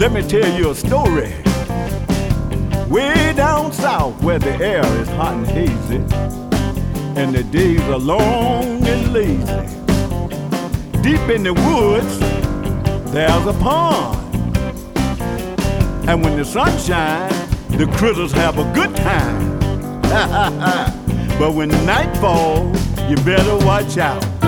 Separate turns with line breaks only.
Let me tell you a story. Way down south where the air is hot and hazy and the days are long and lazy. Deep in the woods, there's a pond. And when the sun shines, the critters have a good time. But when night falls, you better watch out.